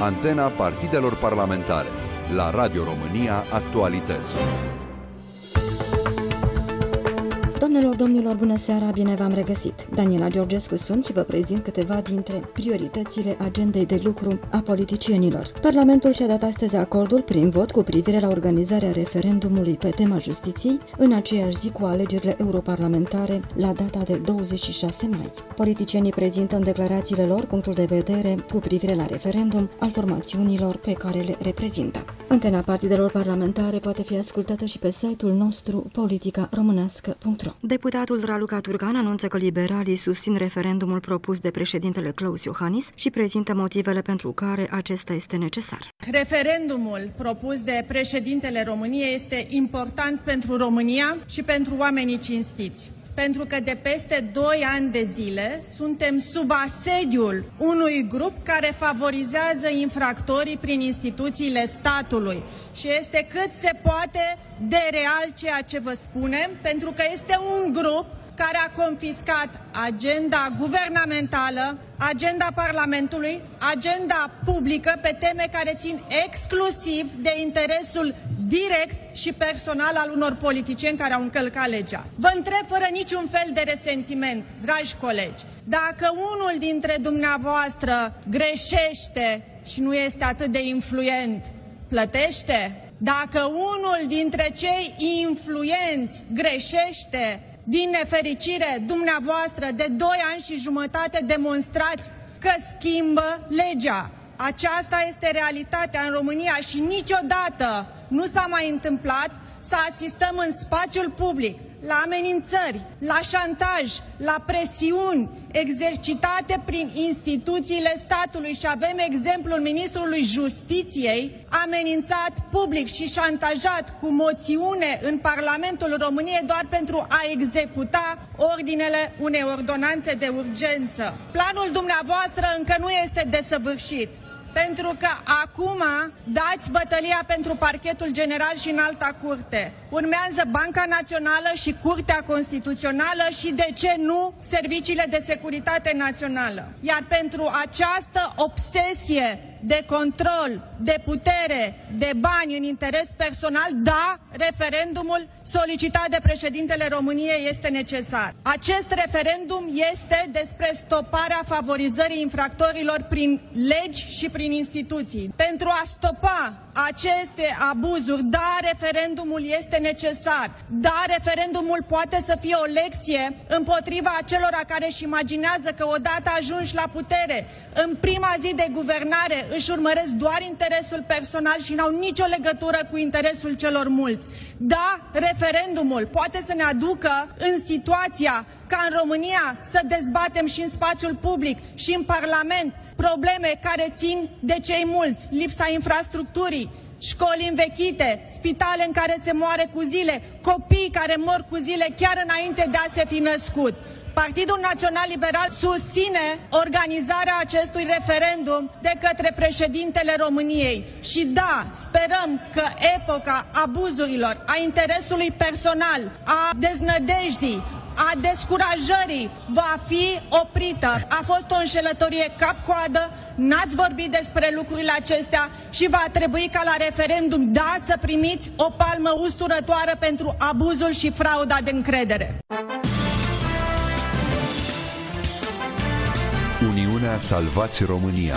Antena partidelor parlamentare. La Radio România Actualități. Doamnelor, domnilor, bună seara, bine v-am regăsit. Daniela Georgescu sunt și vă prezint câteva dintre prioritățile agendei de lucru a politicienilor. Parlamentul și-a dat astăzi acordul prin vot cu privire la organizarea referendumului pe tema justiției în aceeași zi cu alegerile europarlamentare la data de 26 mai. Politicienii prezintă în declarațiile lor punctul de vedere cu privire la referendum al formațiunilor pe care le reprezintă. Antena partidelor parlamentare poate fi ascultată și pe site-ul nostru politicaromânească.ro. Deputatul Raluca Turcan anunță că liberalii susțin referendumul propus de președintele Klaus Iohannis și prezintă motivele pentru care acesta este necesar. Referendumul propus de președintele României este important pentru România și pentru oamenii cinstiți. Pentru că de peste 2 ani de zile suntem sub asediul unui grup care favorizează infractorii prin instituțiile statului. Și este cât se poate de real ceea ce vă spunem, pentru că este un grup care a confiscat agenda guvernamentală, agenda Parlamentului, agenda publică pe teme care țin exclusiv de interesul direct și personal al unor politicieni care au încălcat legea. Vă întreb fără niciun fel de resentiment, dragi colegi, dacă unul dintre dumneavoastră greșește și nu este atât de influent, plătește? Dacă unul dintre cei influenți greșește, din nefericire, dumneavoastră, de 2 ani și jumătate demonstrați că schimbă legea. Aceasta este realitatea în România și niciodată nu s-a mai întâmplat să asistăm în spațiul public la amenințări, la șantaj, la presiuni exercitate prin instituțiile statului și avem exemplul ministrului Justiției amenințat public și șantajat cu moțiune în Parlamentul României doar pentru a executa ordinele unei ordonanțe de urgență. Planul dumneavoastră încă nu este desăvârșit. Pentru că acum dați bătălia pentru Parchetul General și Înalta Curte. Urmează Banca Națională și Curtea Constituțională și, de ce nu, Serviciile de Securitate Națională. Iar pentru această obsesie de control, de putere, de bani în interes personal, da, referendumul solicitat de președintele României este necesar. Acest referendum este despre stoparea favorizării infractorilor prin legi și prin instituții. Pentru a stopa aceste abuzuri, da, referendumul este necesar. Da, referendumul poate să fie o lecție împotriva acelora care își imaginează că odată ajunși la putere, în prima zi de guvernare își urmăresc doar interesul personal și n-au nicio legătură cu interesul celor mulți. Da, referendumul poate să ne aducă în situația ca în România să dezbatem și în spațiul public și în Parlament probleme care țin de cei mulți, lipsa infrastructurii, școli învechite, spitale în care se moare cu zile, copii care mor cu zile chiar înainte de a se fi născut. Partidul Național Liberal susține organizarea acestui referendum de către președintele României. Și da, sperăm că epoca abuzurilor, a interesului personal, a deznădejdii, a descurajării va fi oprită. A fost o înșelătorie cap-coadă, n-ați vorbit despre lucrurile acestea și va trebui ca la referendum, da, să primiți o palmă usturătoare pentru abuzul și frauda de încredere. Uniunea Salvați România.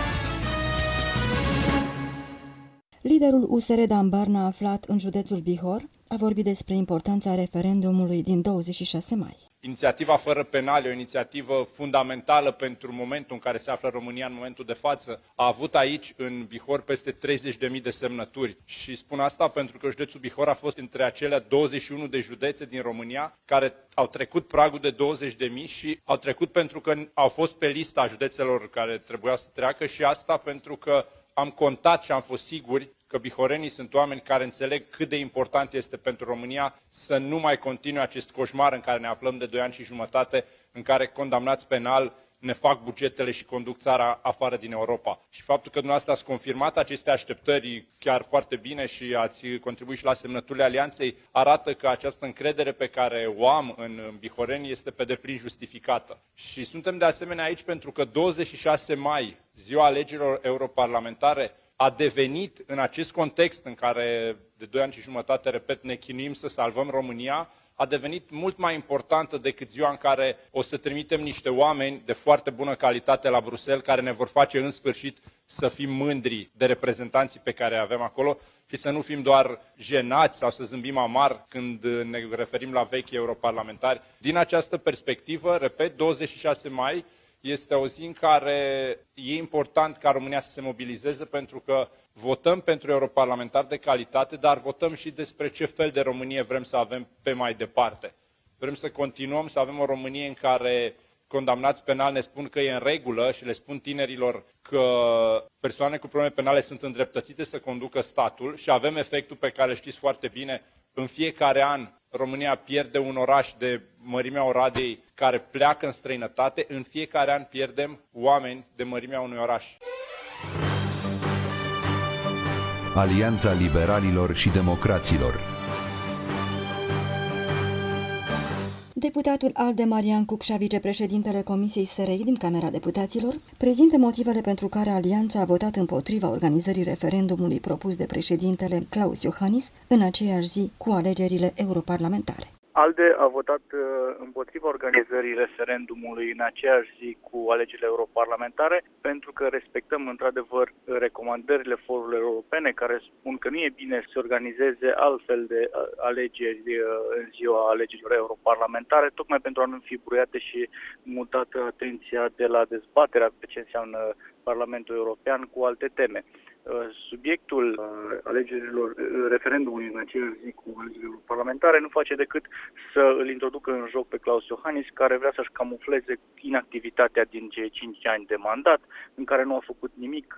Liderul USR Dan Barna, aflat în județul Bihor, a vorbit despre importanța referendumului din 26 mai. Inițiativa fără penal e o inițiativă fundamentală pentru momentul în care se află România în momentul de față. A avut aici, în Bihor, peste 30.000 de semnături. Și spun asta pentru că județul Bihor a fost între acele 21 de județe din România care au trecut pragul de 20.000 și au trecut pentru că au fost pe lista județelor care trebuiau să treacă și asta pentru că am contat și am fost siguri că bihorenii sunt oameni care înțeleg cât de important este pentru România să nu mai continue acest coșmar în care ne aflăm de 2 ani și jumătate, în care condamnați penal ne fac bugetele și conduc țara afară din Europa. Și faptul că dumneavoastră ați confirmat aceste așteptări chiar foarte bine și ați contribuit și la semnăturile alianței, arată că această încredere pe care o am în bihoreni este pe deplin justificată. Și suntem de asemenea aici pentru că 26 mai, ziua alegerilor europarlamentare, a devenit în acest context în care de 2 ani și jumătate, repet, ne chinuim să salvăm România, a devenit mult mai importantă decât ziua în care o să trimitem niște oameni de foarte bună calitate la Bruxelles, care ne vor face în sfârșit să fim mândri de reprezentanții pe care îi avem acolo și să nu fim doar jenați sau să zâmbim amar când ne referim la vechi europarlamentari. Din această perspectivă, repet, 26 mai este o zi în care e important ca România să se mobilizeze pentru că votăm pentru europarlamentari de calitate, dar votăm și despre ce fel de Românie vrem să avem pe mai departe. Vrem să continuăm să avem o Românie în care condamnați penal ne spun că e în regulă și le spun tinerilor că persoane cu probleme penale sunt îndreptățite să conducă statul și avem efectul pe care îl știți foarte bine. În fiecare an România pierde un oraș de mărimea Oradei care pleacă în străinătate. În fiecare an pierdem oameni de mărimea unui oraș. Alianța Liberalilor și Democraților. Deputatul ALDE Marian Cucșa, vicepreședintele Comisiei SRI din Camera Deputaților, prezintă motivele pentru care Alianța a votat împotriva organizării referendumului propus de președintele Klaus Iohannis în aceeași zi cu alegerile europarlamentare. ALDE a votat împotriva organizării referendumului în aceeași zi cu alegerile europarlamentare pentru că respectăm într-adevăr recomandările forurilor europene care spun că nu e bine să se organizeze altfel de alegeri în ziua alegerilor europarlamentare, tocmai pentru a nu fi bruiate și mutată atenția de la dezbaterea pe ce înseamnă Parlamentul European cu alte teme. Subiectul alegerilor, referendumului în aceeași zi cu alegerile parlamentare nu face decât să îl introducă în joc pe Klaus Iohannis, care vrea să-și camufleze inactivitatea din cei 5 ani de mandat, în care nu a făcut nimic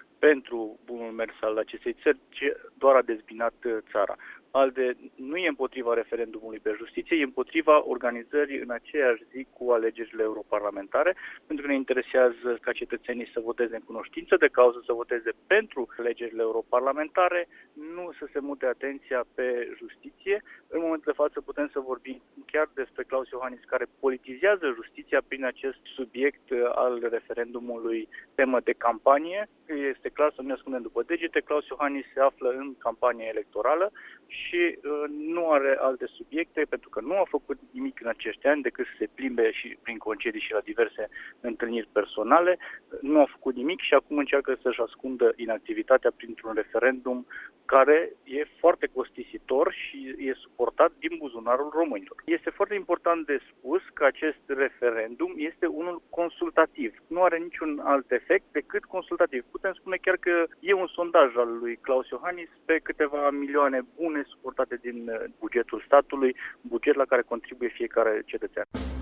pentru bunul mers al acestei țări, ci doar a dezbinat țara. ALDE nu e împotriva referendumului pe justiție, e împotriva organizării în aceeași zi cu alegerile europarlamentare, pentru că ne interesează ca cetățenii să voteze în cunoștință de cauză, să voteze pentru alegerile europarlamentare, nu să se mute atenția pe justiție. În momentul de față putem să vorbim chiar despre Klaus Iohannis, care politizează justiția prin acest subiect al referendumului, temă de campanie. Este clar, să nu ne ascundem după degete, Klaus Iohannis se află în campanie electorală și nu are alte subiecte, pentru că nu a făcut nimic în acești ani decât să se plimbe și prin concedii și la diverse întâlniri personale. Nu a făcut nimic și acum încearcă să-și ascundă inactivitatea printr-un referendum care e foarte costisitor și e suportat din buzunarul românilor. Este foarte important de spus că acest referendum este unul consultativ. Nu are niciun alt efect decât consultativ. Putem spune chiar că e un sondaj al lui Klaus Iohannis pe câteva milioane bune suportate din bugetul statului, buget la care contribuie fiecare cetățean.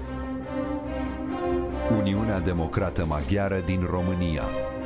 Uniunea Democrată Maghiară din România.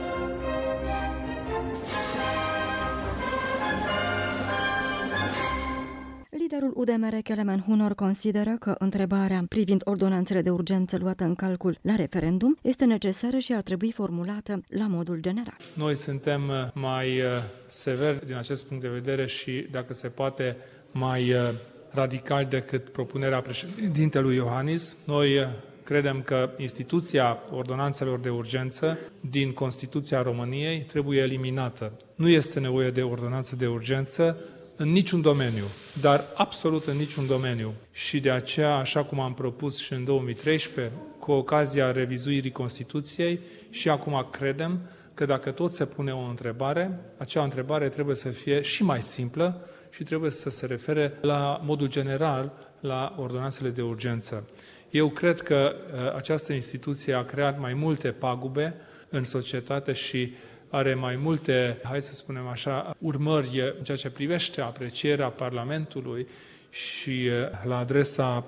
Liderul UDMR, Kelemen Hunor, consideră că întrebarea privind ordonanțele de urgență luată în calcul la referendum este necesară și ar trebui formulată la modul general. Noi suntem mai severi din acest punct de vedere și, dacă se poate, mai radical decât propunerea președintelui Iohannis. Noi credem că instituția ordonanțelor de urgență din Constituția României trebuie eliminată. Nu este nevoie de ordonanță de urgență în niciun domeniu, dar absolut în niciun domeniu. Și de aceea, așa cum am propus și în 2013, cu ocazia revizuirii Constituției, și acum credem că dacă tot se pune o întrebare, acea întrebare trebuie să fie și mai simplă și trebuie să se refere la modul general la ordonanțele de urgență. Eu cred că această instituție a creat mai multe pagube în societate și are mai multe, hai să spunem așa, urmări în ceea ce privește aprecierea Parlamentului și la adresa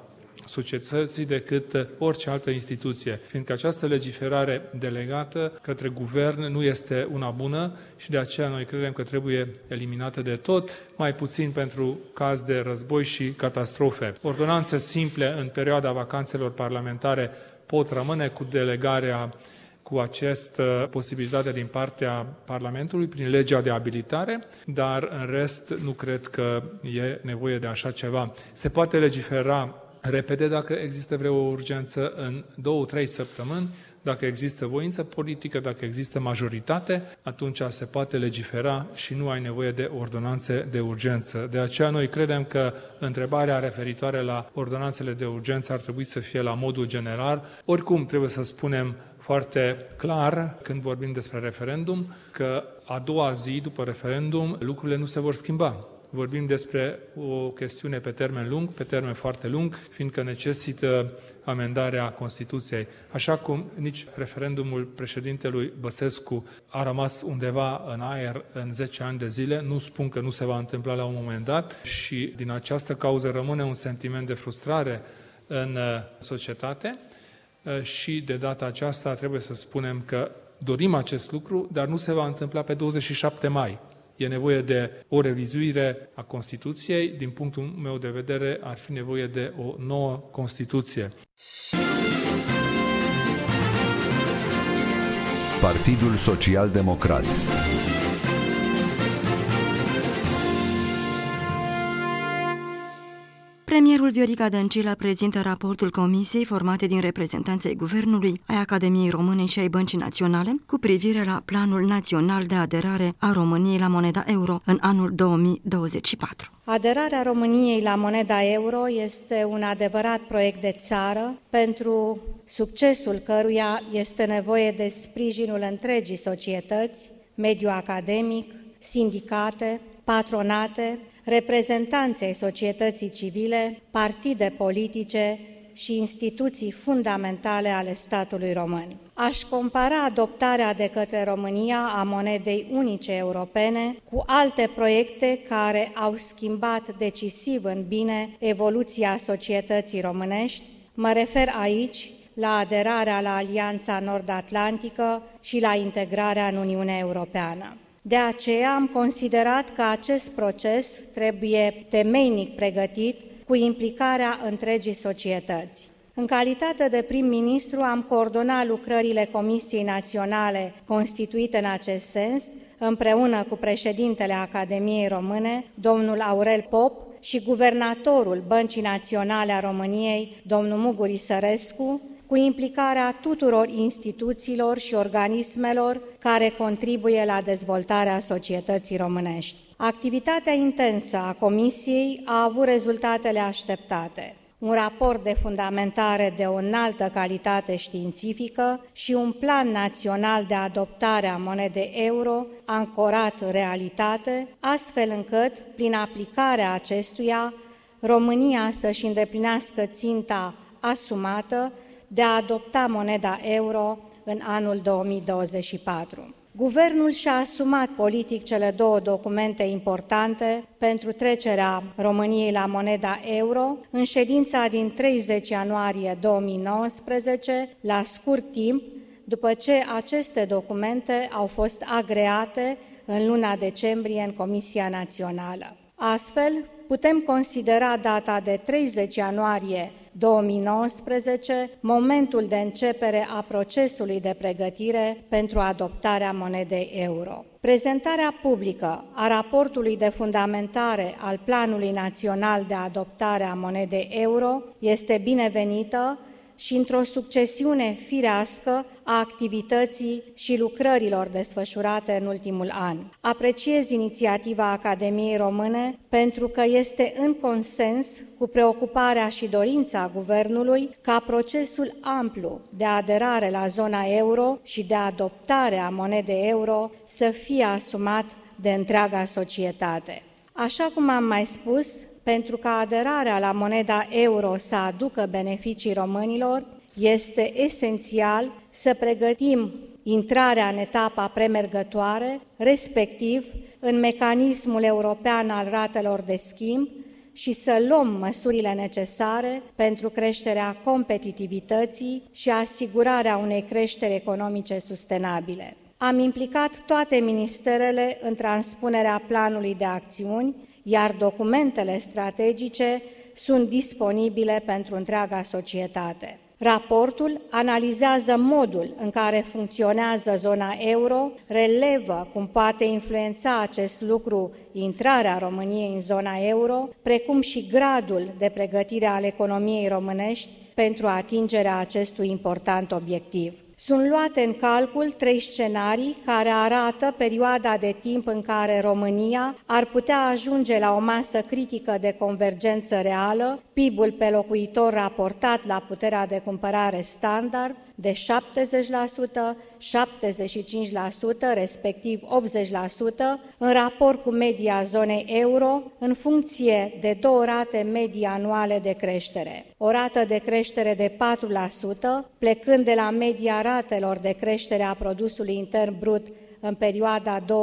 societății decât orice altă instituție, fiindcă această legiferare delegată către guvern nu este una bună și de aceea noi credem că trebuie eliminată de tot, mai puțin pentru caz de război și catastrofe. Ordonanțe simple în perioada vacanțelor parlamentare pot rămâne cu delegarea, cu această posibilitate din partea Parlamentului prin legea de abilitare, dar în rest nu cred că e nevoie de așa ceva. Se poate legifera repede dacă există vreo urgență în 2-3 săptămâni, dacă există voință politică, dacă există majoritate, atunci se poate legifera și nu ai nevoie de ordonanțe de urgență. De aceea noi credem că întrebarea referitoare la ordonanțele de urgență ar trebui să fie la modul general. Oricum trebuie să spunem foarte clar, când vorbim despre referendum, că a doua zi după referendum lucrurile nu se vor schimba. Vorbim despre o chestiune pe termen lung, pe termen foarte lung, fiindcă necesită amendarea Constituției. Așa cum nici referendumul președintelui Băsescu a rămas undeva în aer în 10 ani de zile, nu spun că nu se va întâmpla la un moment dat și din această cauză rămâne un sentiment de frustrare în societate și de data aceasta trebuie să spunem că dorim acest lucru, dar nu se va întâmpla pe 27 mai. E nevoie de o revizuire a Constituției. Din punctul meu de vedere, ar fi nevoie de o nouă Constituție. Partidul Social-Democrat. Premierul Viorica Dăncilă prezintă raportul comisiei formate din reprezentanții Guvernului, ai Academiei Române și ai Băncii Naționale cu privire la Planul Național de Aderare a României la moneda euro în anul 2024. Aderarea României la moneda euro este un adevărat proiect de țară, pentru succesul căruia este nevoie de sprijinul întregii societăți, mediu academic, sindicate, patronate, reprezentanții ai societății civile, partide politice și instituții fundamentale ale statului român. Aș compara adoptarea de către România a monedei unice europene cu alte proiecte care au schimbat decisiv în bine evoluția societății românești. Mă refer aici la aderarea la Alianța Nord-Atlantică și la integrarea în Uniunea Europeană. De aceea am considerat că acest proces trebuie temeinic pregătit cu implicarea întregii societăți. În calitate de prim-ministru am coordonat lucrările Comisiei Naționale constituite în acest sens, împreună cu președintele Academiei Române, domnul Aurel Pop, și guvernatorul Băncii Naționale a României, domnul Muguri Sărescu, cu implicarea tuturor instituțiilor și organismelor care contribuie la dezvoltarea societății românești. Activitatea intensă a Comisiei a avut rezultatele așteptate. Un raport de fundamentare de o înaltă calitate științifică și un plan național de adoptare a monedei euro ancorat în realitate, astfel încât, prin aplicarea acestuia, România să-și îndeplinească ținta asumată de a adopta moneda euro în anul 2024. Guvernul și-a asumat politic cele două documente importante pentru trecerea României la moneda euro în ședința din 30 ianuarie 2019, la scurt timp după ce aceste documente au fost agreate în luna decembrie în Comisia Națională. Astfel, putem considera data de 30 ianuarie 2019 momentul de începere a procesului de pregătire pentru adoptarea monedei euro. Prezentarea publică a raportului de fundamentare al Planului Național de Adoptare a monedei euro este binevenită și într-o succesiune firească a activității și lucrărilor desfășurate în ultimul an. Apreciez inițiativa Academiei Române pentru că este în consens cu preocuparea și dorința Guvernului ca procesul amplu de aderare la zona euro și de adoptare a monedei euro să fie asumat de întreaga societate. Așa cum am mai spus, pentru ca aderarea la moneda euro să aducă beneficii românilor, este esențial să pregătim intrarea în etapa premergătoare, respectiv în mecanismul european al ratelor de schimb și să luăm măsurile necesare pentru creșterea competitivității și asigurarea unei creșteri economice sustenabile. Am implicat toate ministerele în transpunerea planului de acțiuni, iar documentele strategice sunt disponibile pentru întreaga societate. Raportul analizează modul în care funcționează zona euro, relevă cum poate influența acest lucru intrarea României în zona euro, precum și gradul de pregătire al economiei românești pentru atingerea acestui important obiectiv. Sunt luate în calcul 3 scenarii care arată perioada de timp în care România ar putea ajunge la o masă critică de convergență reală, PIB-ul pe locuitor raportat la puterea de cumpărare standard de 70%, 75%, respectiv 80%, în raport cu media zonei euro, în funcție de 2 rate medii anuale de creștere. O rată de creștere de 4%, plecând de la media ratelor de creștere a produsului intern brut în perioada 2000-2017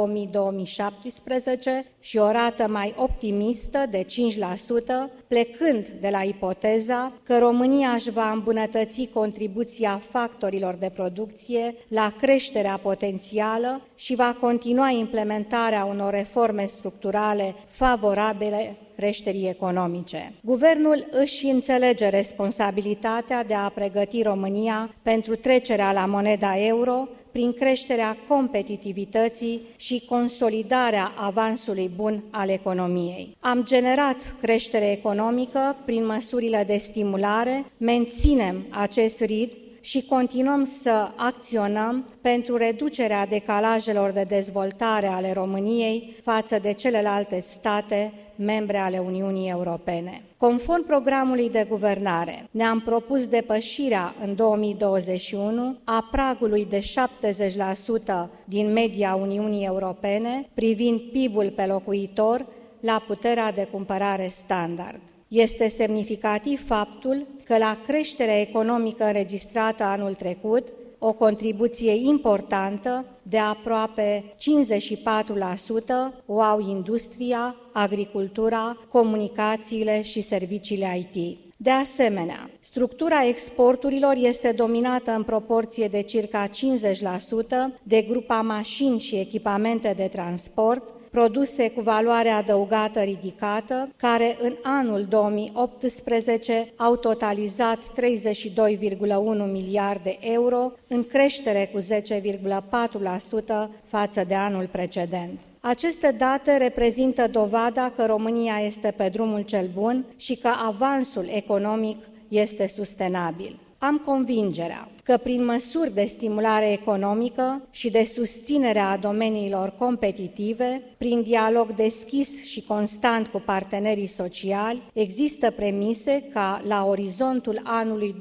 și o rată mai optimistă de 5%, plecând de la ipoteza că România își va îmbunătăți contribuția factorilor de producție la creșterea potențială și va continua implementarea unor reforme structurale favorabile creșterii economice. Guvernul își înțelege responsabilitatea de a pregăti România pentru trecerea la moneda euro prin creșterea competitivității și consolidarea avansului bun al economiei. Am generat creștere economică prin măsurile de stimulare, menținem acest ritm și continuăm să acționăm pentru reducerea decalajelor de dezvoltare ale României față de celelalte state membre ale Uniunii Europene. Conform programului de guvernare, ne-am propus depășirea în 2021 a pragului de 70% din media Uniunii Europene privind PIB-ul pe locuitor la puterea de cumpărare standard. Este semnificativ faptul că la creșterea economică înregistrată anul trecut, o contribuție importantă de aproape 54% o au industria, agricultura, comunicațiile și serviciile IT. De asemenea, structura exporturilor este dominată în proporție de circa 50% de grupa mașini și echipamente de transport, produse cu valoare adăugată ridicată, care în anul 2018 au totalizat 32,1 miliarde euro, în creștere cu 10,4% față de anul precedent. Aceste date reprezintă dovada că România este pe drumul cel bun și că avansul economic este sustenabil. Am convingerea că prin măsuri de stimulare economică și de susținere a domeniilor competitive, prin dialog deschis și constant cu partenerii sociali, există premise ca, la orizontul anului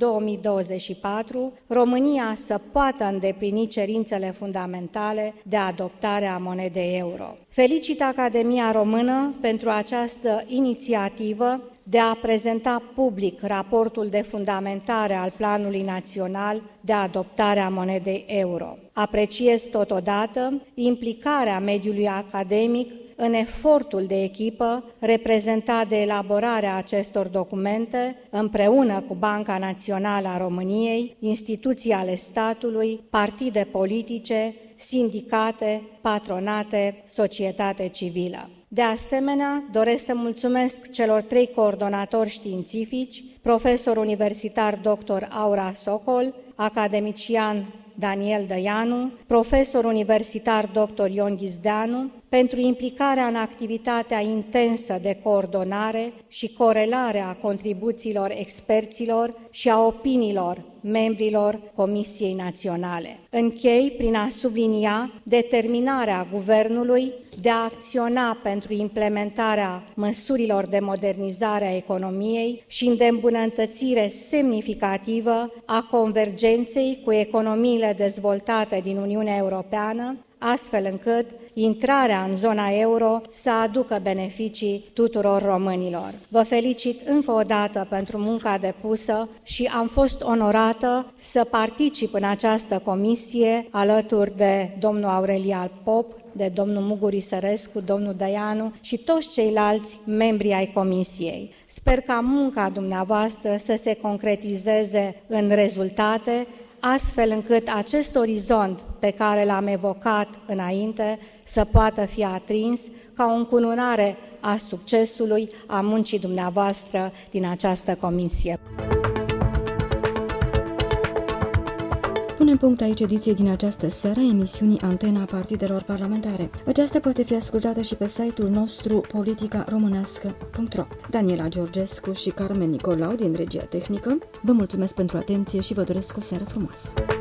2024, România să poată îndeplini cerințele fundamentale de adoptare a monedei euro. Felicit Academia Română pentru această inițiativă de a prezenta public raportul de fundamentare al Planului Național de adoptare a monedei euro. Apreciez totodată implicarea mediului academic în efortul de echipă reprezentat de elaborarea acestor documente împreună cu Banca Națională a României, instituții ale statului, partide politice, sindicate, patronate, societate civilă. De asemenea, doresc să mulțumesc celor 3 coordonatori științifici, profesor universitar dr. Aura Socol, academician Daniel Dăianu, profesor universitar dr. Ion Ghizdeanu, pentru implicarea în activitatea intensă de coordonare și corelare a contribuțiilor experților și a opiniilor membrilor Comisiei Naționale. Închei prin a sublinia determinarea Guvernului de a acționa pentru implementarea măsurilor de modernizare a economiei și de îmbunătățire semnificativă a convergenței cu economiile dezvoltate din Uniunea Europeană, astfel încât intrarea în zona euro să aducă beneficii tuturor românilor. Vă felicit încă o dată pentru munca depusă și am fost onorată să particip în această comisie alături de domnul Aurelian Pop, de domnul Muguri Sărescu, domnul Dăianu și toți ceilalți membri ai comisiei. Sper ca munca dumneavoastră să se concretizeze în rezultate, astfel încât acest orizont pe care l-am evocat înainte să poată fi atins ca o încununare a succesului a muncii dumneavoastră din această comisie. Punem punct aici ediției din această seară a emisiunii Antena Partidelor Parlamentare. Aceasta poate fi ascultată și pe site-ul nostru politicaromânească.ro. Daniela Georgescu și Carmen Nicolau din regia tehnică vă mulțumesc pentru atenție și vă doresc o seară frumoasă.